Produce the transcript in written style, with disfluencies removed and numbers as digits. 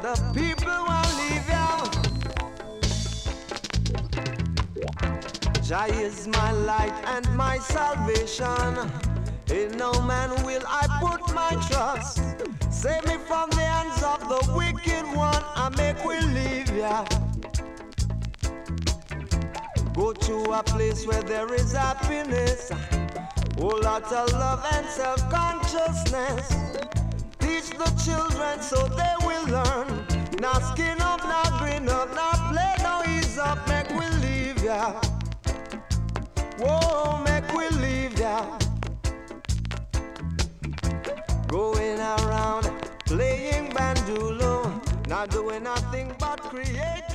the people won't leave ya. Jah is my light and my salvation. In no man will I put my trust. Save me from the hands of the wicked one, I make we leave ya. Go to a place where there is happiness, whole lot of love and self-consciousness. Teach the children so they will learn. Now skin up, now grin up, now play, now ease up, make we leave ya. Whoa, make we leave ya. Going around playing bandolo, not doing nothing but create